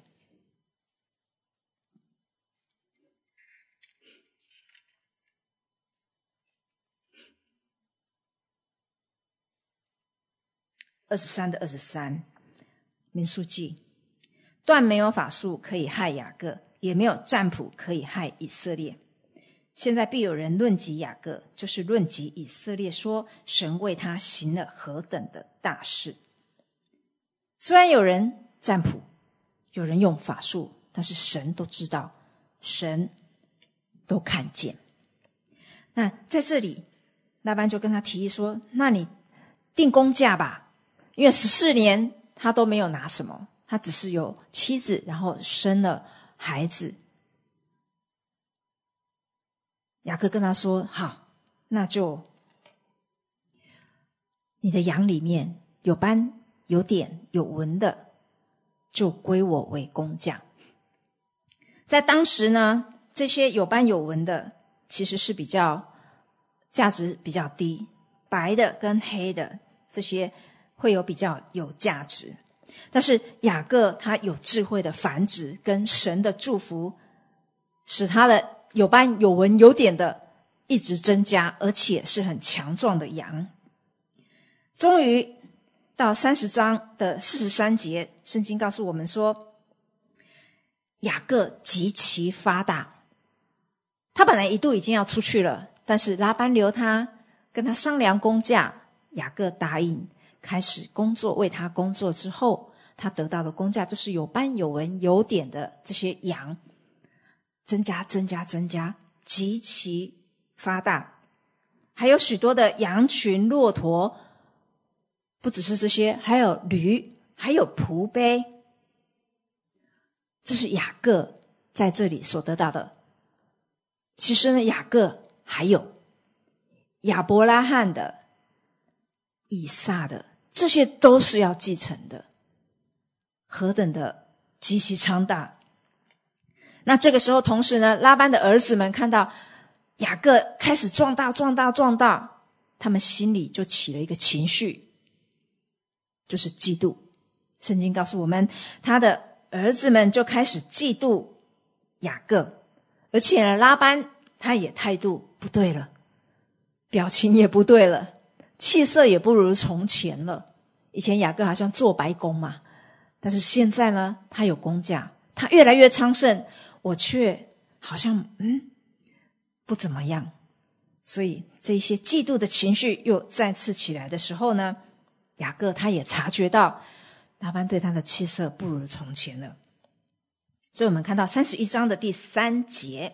二十三的二十三，民数记，断没有法术可以害雅各，也没有占卜可以害以色列。现在必有人论及雅各，就是论及以色列，说神为他行了何等的大事。虽然有人占卜，有人用法术，但是神都知道，神都看见。那在这里，拉班就跟他提议说：那你定工价吧，因为十四年他都没有拿什么，他只是有妻子，然后生了孩子。雅各跟他说：好，那就你的羊里面有斑有点有纹的，就归我为工价。在当时呢，这些有斑有纹的其实是比较价值比较低，白的跟黑的这些会有比较有价值。但是雅各他有智慧的繁殖跟神的祝福，使他的有斑有纹有点的一直增加，而且是很强壮的羊。终于到三十章的四十三节，圣经告诉我们说，雅各极其发大。他本来一度已经要出去了，但是拉班留他，跟他商量工价，雅各答应开始工作，为他工作之后，他得到的工价就是有斑有纹有点的这些羊增加增加增加，极其发大。还有许多的羊群骆驼，不只是这些，还有驴，还有仆婢。这是雅各在这里所得到的。其实呢，雅各还有亚伯拉罕的、以撒的，这些都是要继承的，何等的极其昌大。那这个时候同时呢，拉班的儿子们看到雅各开始壮大壮大壮大，他们心里就起了一个情绪，就是嫉妒。圣经告诉我们，他的儿子们就开始嫉妒雅各，而且呢，拉班他也态度不对了，表情也不对了，气色也不如从前了。以前雅各好像做白工嘛，但是现在呢，他有工价，他越来越昌盛，我却好像嗯不怎么样。所以这些嫉妒的情绪又再次起来的时候呢，雅各他也察觉到拉班对他的气色不如从前了。所以我们看到三十一章的第三节，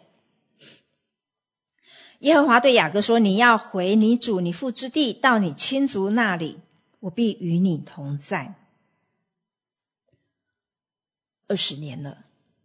耶和华对雅各说，你要回你主你父之地，到你亲族那里， 我必与你同在。二十年了，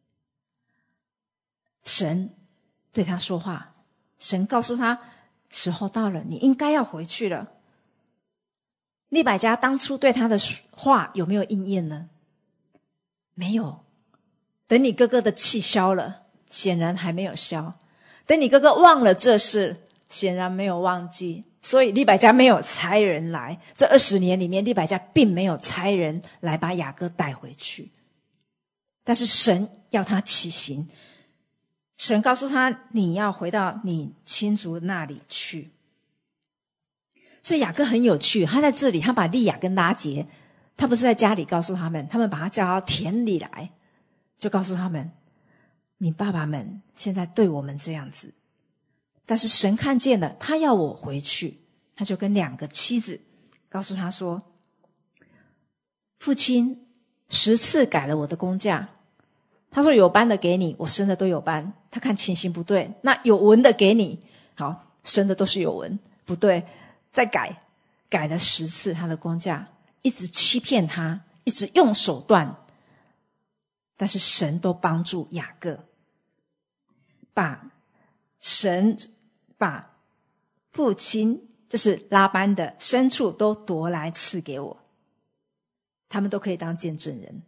神对他说话，神告诉他时候到了，你应该要回去了。利百加当初对他的话有没有应验呢？没有。等你哥哥的气消了，显然还没有消。等你哥哥忘了这事，显然没有忘记。所以利百加没有差人来，这二十年里面，利百加并没有差人来把雅各带回去。但是神要他起行，神告诉他，你要回到你亲族那里去。所以雅各很有趣，他在这里，他把利亚跟拉结，他不是在家里告诉他们，他们把他叫到田里来，就告诉他们，你爸爸们现在对我们这样子，但是神看见了，他要我回去，他就跟两个妻子告诉他说，父亲十次改了我的工价，他说有斑的给你，我生的都有斑，他看情形不对，那有纹的给你，好，生的都是有纹，不对，再改，改了十次他的工价，一直欺骗他，一直用手段，但是神都帮助雅各，把神把父亲就是拉班的牲畜都夺来赐给我，他们都可以当见证人。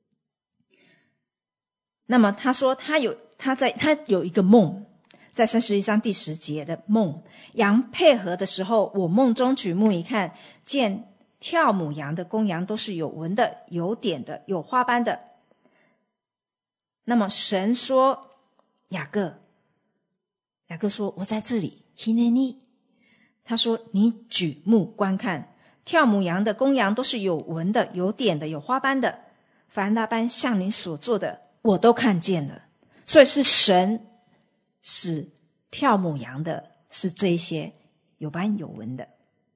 那么他说他有他在他有一个梦，在三十一章第十节的梦，羊配合的时候，我梦中举目一看，见跳母羊的公羊都是有纹的，有点的，有花斑的。那么神说雅各，雅各说我在这里 hineni， 他说你举目观看，跳母羊的公羊都是有纹的，有点的，有花斑的，凡那般像你所做的我都看见了。所以是神使跳母羊的是这一些有斑有纹的。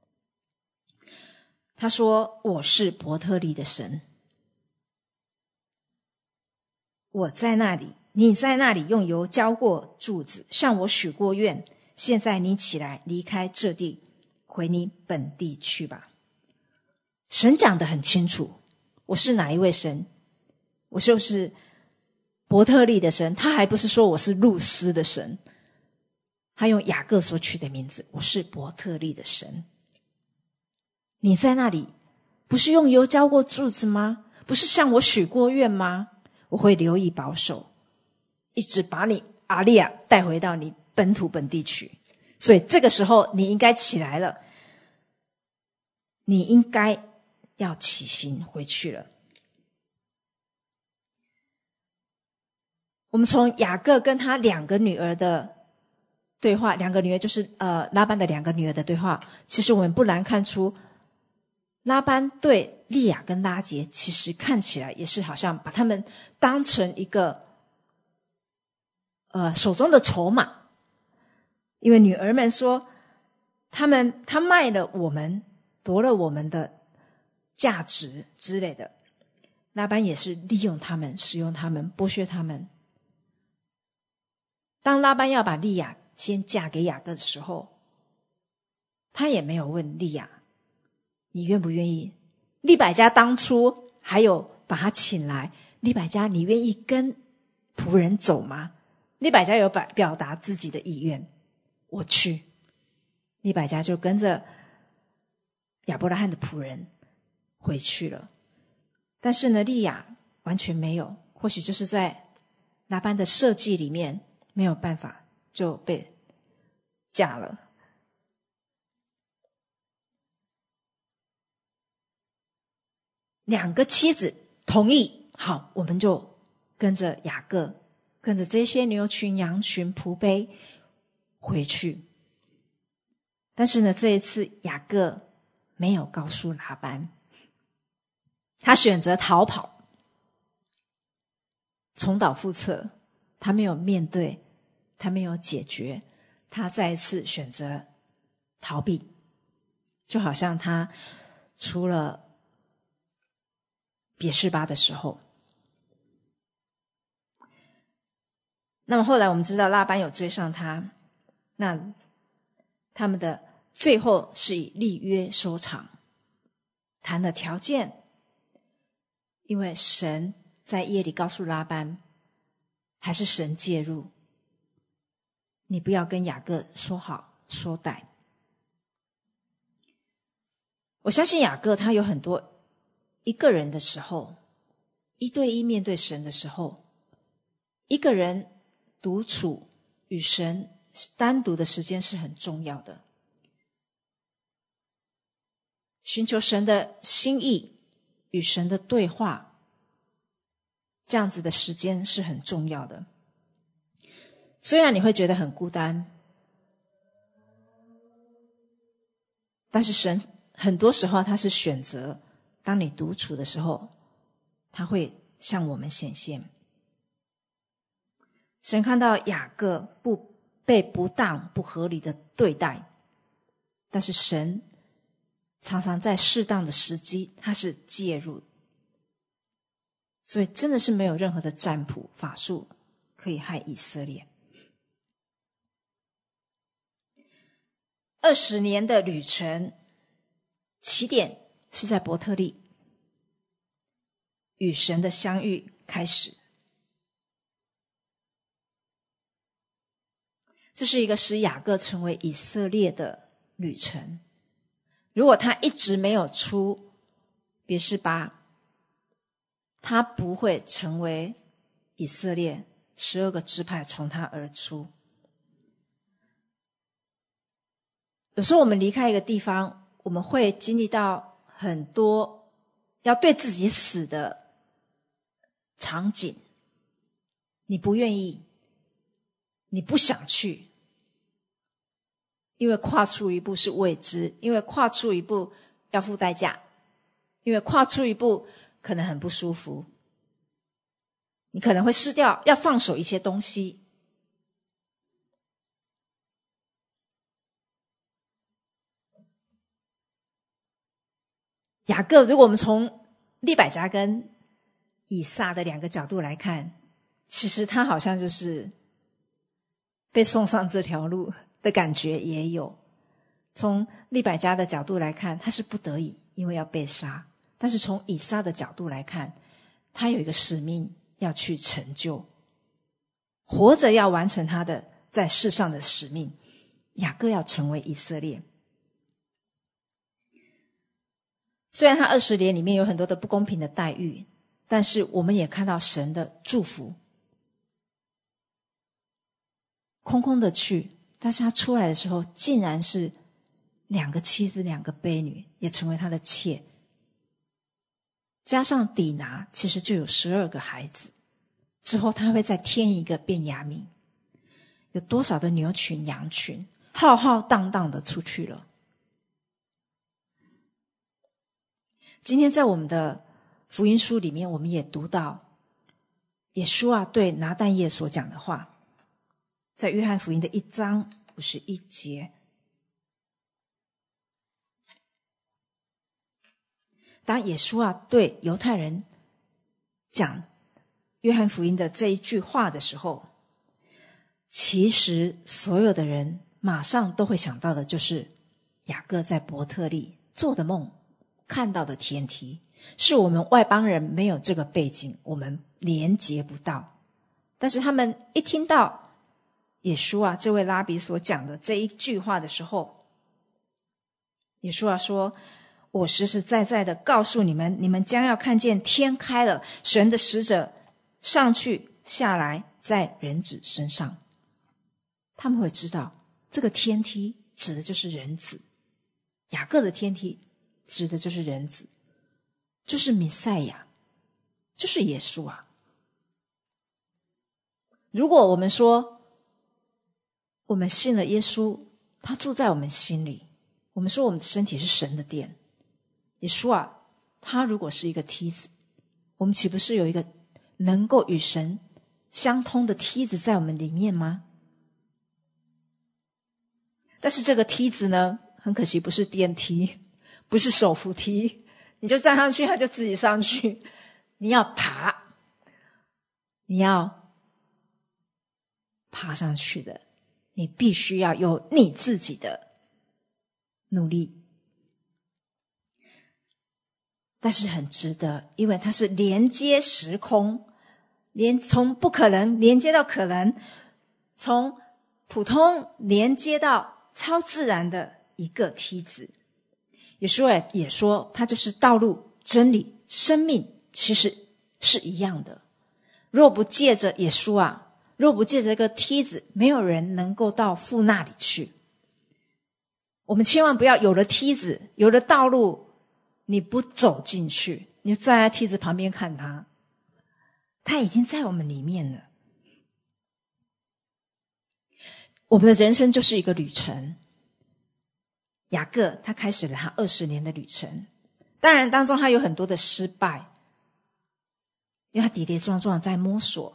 他说我是伯特利的神，我在那里，你在那里用油浇过柱子，向我许过愿，现在你起来离开这地，回你本地去吧。神讲得很清楚，我是哪一位神，我就是伯特利的神，他还不是说我是路斯的神，他用雅各所取的名字，我是伯特利的神。你在那里不是用油浇过柱子吗？不是向我许过愿吗？我会留意保守，一直把你阿利亚带回到你本土本地去。所以这个时候你应该起来了，你应该要起行回去了。我们从雅各跟他两个女儿的对话，两个女儿就是呃拉班的两个女儿的对话，其实我们不难看出，拉班对利亚跟拉结其实看起来也是好像把他们当成一个呃手中的筹码，因为女儿们说他们他卖了我们，夺了我们的价值之类的，拉班也是利用他们，使用他们，剥削他们。当拉班要把利亚先嫁给雅各的时候，他也没有问利亚你愿不愿意。利百加当初还有把他请来，利百加你愿意跟仆人走吗？利百加有表达自己的意愿，我去。利百加就跟着亚伯拉罕的仆人回去了。但是呢，利亚完全没有，或许就是在拉班的设计里面没有办法，就被嫁了。两个妻子同意，好，我们就跟着雅各，跟着这些牛群羊群仆婢回去。但是呢，这一次雅各没有告诉拉班，他选择逃跑，重蹈覆辙，他没有面对，他没有解决，他再一次选择逃避，就好像他出了别是巴的时候。那么后来我们知道拉班有追上他，那他们的最后是以立约收场。 谈了条件，因为神在夜里告诉拉班，还是神介入，你不要跟雅各说好说歹。我相信雅各他有很多一个人的时候，一对一面对神的时候，一个人独处与神单独的时间是很重要的，寻求神的心意，与神的对话，这样子的时间是很重要的。虽然你会觉得很孤单，但是神很多时候他是选择，当你独处的时候，他会向我们显现。神看到雅各不被不当不合理的对待，但是神常常在适当的时机他是介入，所以真的是没有任何的占卜法术可以害以色列。二十年的旅程，起点是在伯特利，与神的相遇开始。这是一个使雅各成为以色列的旅程。如果他一直没有出别是巴，他不会成为以色列十二个支派从他而出。有时候我们离开一个地方，我们会经历到很多要对自己死的场景，你不愿意，你不想去，因为跨出一步是未知，因为跨出一步要付代价，因为跨出一步可能很不舒服，你可能会失掉，要放手一些东西。雅各，如果我们从利百加跟以撒的两个角度来看，其实他好像就是被送上这条路的感觉也有。从利百加的角度来看，他是不得已，因为要被杀。但是从以撒的角度来看，他有一个使命要去成就，活着要完成他的在世上的使命。雅各要成为以色列。虽然他二十年里面有很多的不公平的待遇，但是我们也看到神的祝福。空空的去，但是他出来的时候竟然是两个妻子两个婢女，也成为他的妾，加上底拿，其实就有十二个孩子。之后他会再添一个便雅悯，有多少的牛群羊群浩浩荡荡的出去了。今天在我们的福音书里面，我们也读到耶稣啊对拿但业所讲的话，在约翰福音的一章五十一节。当耶稣啊对犹太人讲约翰福音的这一句话的时候，其实所有的人马上都会想到的就是雅各在伯特利做的梦，看到的天梯，是我们外邦人没有这个背景，我们连结不到。但是他们一听到耶稣啊这位拉比所讲的这一句话的时候，耶稣啊说，我实实在在的告诉你们，你们将要看见天开了，神的使者上去下来在人子身上。他们会知道这个天梯指的就是人子，雅各的天梯指的就是人子，就是弥赛亚，就是耶稣啊。如果我们说我们信了耶稣，他住在我们心里，我们说我们的身体是神的殿，耶稣啊他如果是一个梯子，我们岂不是有一个能够与神相通的梯子在我们里面吗？但是这个梯子呢，很可惜不是电梯，不是手扶梯，你就站上去他就自己上去，你要爬，你要爬上去的，你必须要有你自己的努力。 但是很值得，因为它是连接时空，连从不可能连接到可能，从普通连接到超自然的一个梯子。耶稣也说，它就是道路、真理、生命，其实是一样的。若不借着耶稣啊，若不借着这个梯子，没有人能够到父那里去。我们千万不要有了梯子，有了道路，你不走进去，你就站在梯子旁边看它，它已经在我们里面了。我们的人生就是一个旅程。雅各他开始了他二十年的旅程，当然当中他有很多的失败，因为他跌跌撞撞在摸索。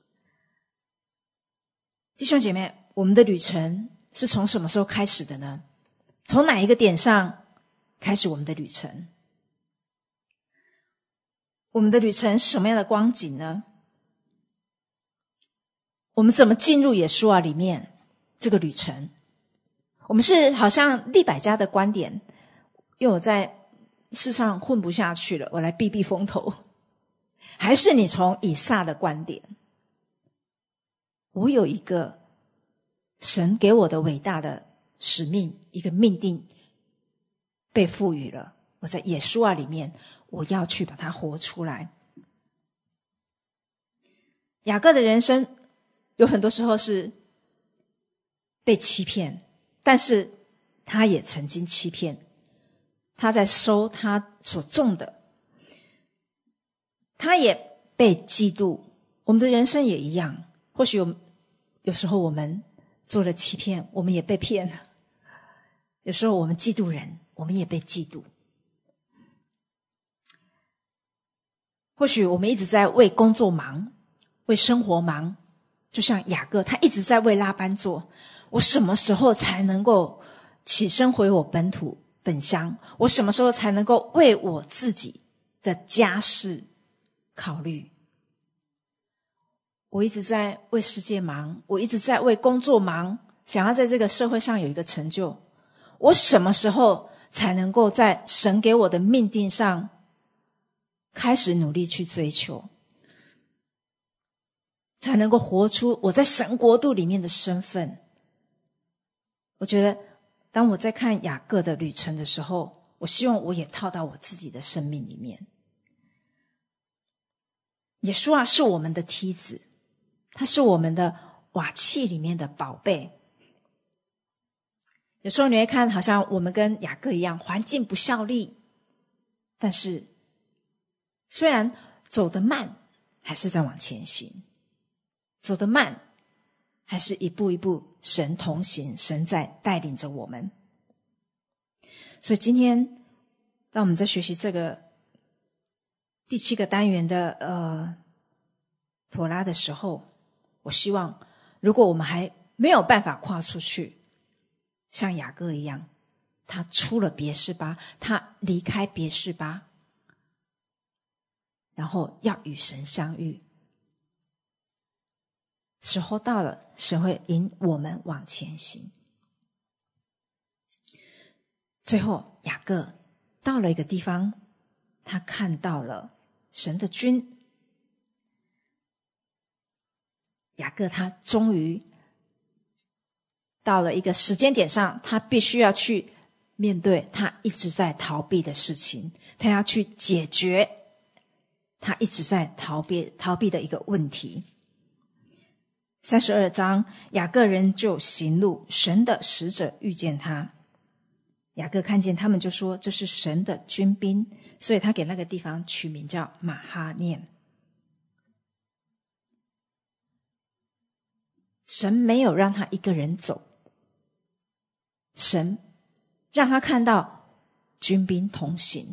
弟兄姐妹，我们的旅程是从什么时候开始的呢？从哪一个点上开始我们的旅程？我们的旅程是什么样的光景呢？我们怎么进入耶稣啊里面这个旅程？我们是好像利百加的观点，因为我在世上混不下去了，我来避避风头，还是你从以撒的观点，我有一个神给我的伟大的使命，一个命定被赋予了，我在耶稣啊里面，我要去把它活出来。雅各的人生有很多时候是被欺骗，但是他也曾经欺骗，他在收他所种的，他也被嫉妒。我们的人生也一样，或许有有时候我们做了欺骗，我们也被骗了；有时候我们嫉妒人，我们也被嫉妒。或许我们一直在为工作忙，为生活忙，就像雅各，他一直在为拉班做。我什么时候才能够起身回我本土本乡？我什么时候才能够为我自己的家事考虑？我一直在为世界忙，我一直在为工作忙，想要在这个社会上有一个成就。我什么时候才能够在神给我的命定上开始努力去追求，才能够活出我在神国度里面的身份？我觉得当我在看雅各的旅程的时候，我希望我也套到我自己的生命里面。耶稣啊是我们的梯子，他是我们的瓦器里面的宝贝。有时候你会看好像我们跟雅各一样，环境不效力，但是虽然走得慢，还是在往前行，走得慢还是一步一步神同行，神在带领着我们。所以今天当我们在学习这个第七个单元的呃妥拉的时候，我希望如果我们还没有办法跨出去，像雅各一样，他出了别是巴，他离开别是巴，然后要与神相遇，时候到了，神会引我们往前行。最后雅各到了一个地方，他看到了神的军。雅各他终于到了一个时间点上，他必须要去面对他一直在逃避的事情，他要去解决他一直在逃避逃避的一个问题。三十二章，雅各人就行路，神的使者遇见他。雅各看见他们就说，这是神的军兵，所以他给那个地方取名叫马哈念。神没有让他一个人走，神让他看到军兵同行。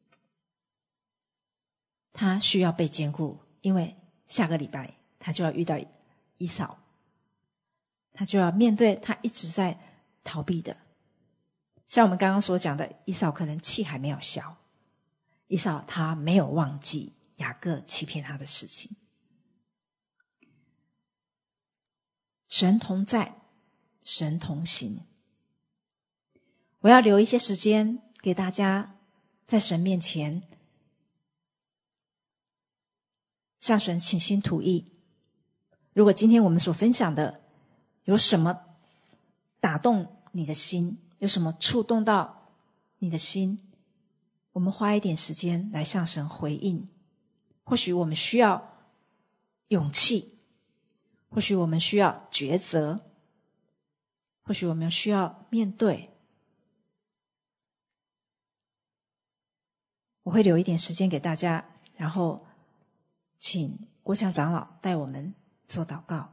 他需要被坚固，因为下个礼拜他就要遇到以扫，他就要面对他一直在逃避的。像我们刚刚所讲的，以扫可能气还没有消，以扫他没有忘记雅各欺骗他的事情。神同在，神同行。我要留一些时间给大家在神面前向神倾心吐意。如果今天我们所分享的有什么打动你的心，有什么触动到你的心，我们花一点时间来向神回应。或许我们需要勇气，或许我们需要抉择，或许我们需要面对。我会留一点时间给大家，然后请国强长老带我们做祷告。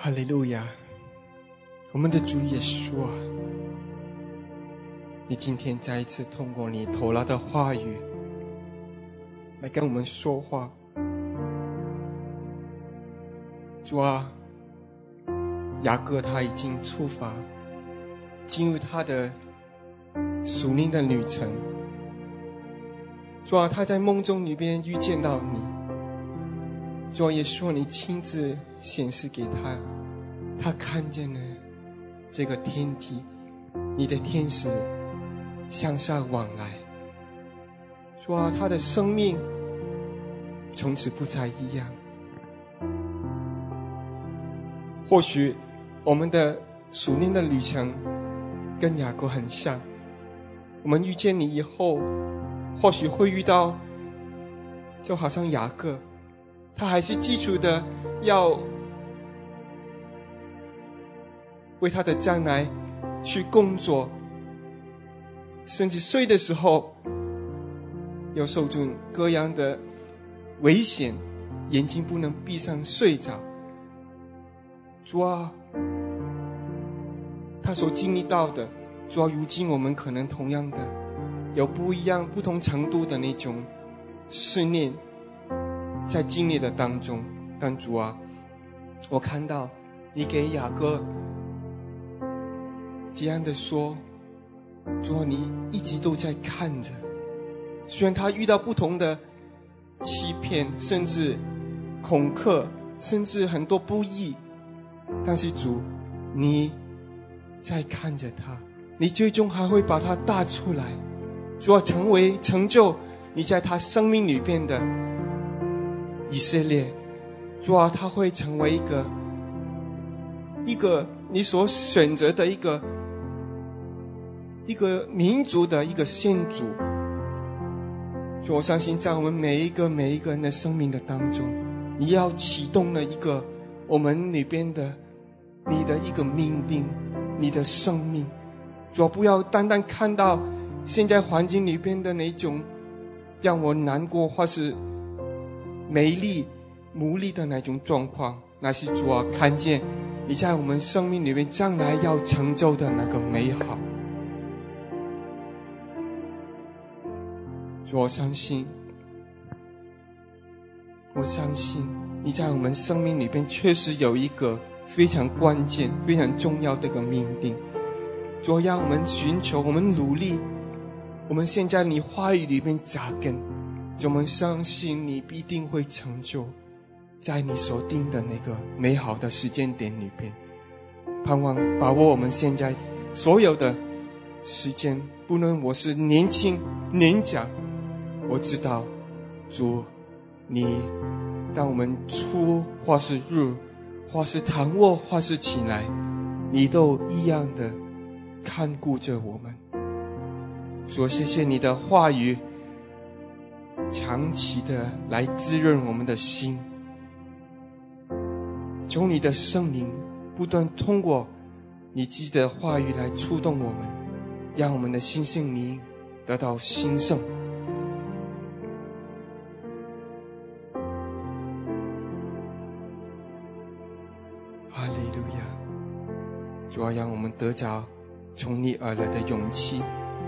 哈利路亚！我们的主耶稣啊，你今天再一次通过你头脑的话语来跟我们说话。主啊，雅各他已经出发，进入他的属灵的旅程。主啊，他在梦中里边遇见到你，主啊，也说你亲自显示给他，他看见了这个天体，你的天使向下往来。主啊，他的生命从此不再一样。或许我们的属灵的旅程跟雅各很像，我们遇见你以后，或许会遇到就好像雅各，他还是基础的要为他的将来去工作，甚至睡的时候有受这种各样的危险，眼睛不能闭上睡着。主啊，他所经历到的，主啊，如今我们可能同样的有不一样不同程度的那种试炼在经历的当中。但主啊，我看到你给雅各这样的说，主啊，你一直都在看着，虽然他遇到不同的欺骗，甚至恐吓，甚至很多不义，但是主，你在看着他，你最终还会把他带出来，主要成为成就你在他生命里边的以色列。主啊，他会成为一个一个你所选择的一个一个民族的一个先祖。主，我相信在我们每一个每一个人的生命的当中，你要启动了一个我们里边的你的一个命定，你的生命。主，不要单单看到现在环境里边的那种让我难过或是美丽无力的那种状况，那是主啊，看见你在我们生命里面将来要成就的那个美好。主，我相信我相信你在我们生命里边确实有一个非常关键非常重要的一个命定。主，让我们寻求，我们努力，我们现在你话语里面扎根，我们相信你必定会成就在你所定的那个美好的时间点里边。盼望把握我们现在所有的时间，不论我是年轻年长，我知道主，你当我们出或是入，或是躺卧或是起来，你都一样的看顾着我们。说谢谢你的话语长期的来滋润我们的心，求你的圣灵不断通过你自己的话语来触动我们，让我们的心性灵得到兴盛。哈利路亚！主要让我们得着从你而来的勇气，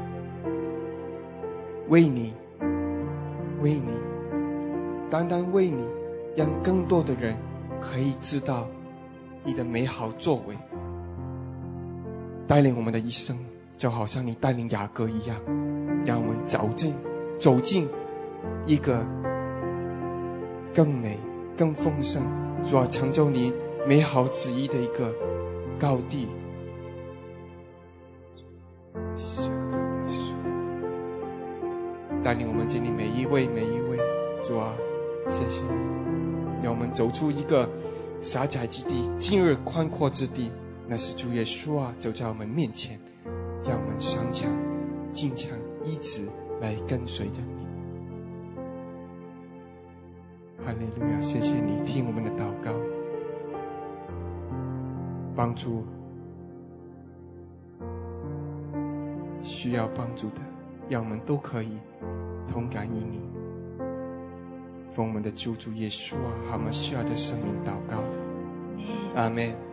为你为你单单为你，让更多的人可以知道你的美好作为，带领我们的一生，就好像你带领雅各一样，让我们走进走进一个更美更丰盛，主要成就你美好旨意的一个高地。带领我们经历每一位每一位，主啊，谢谢你，让我们走出一个狭窄之地，进入宽阔之地，那是主耶稣啊走在我们面前，让我们上强进强，一直来跟随着你。哈利路亚！谢谢你听我们的祷告，帮助需要帮助的，让我们都可以同感于你。奉我们的救主耶稣啊，哈马西亚的圣名祷告。 阿们。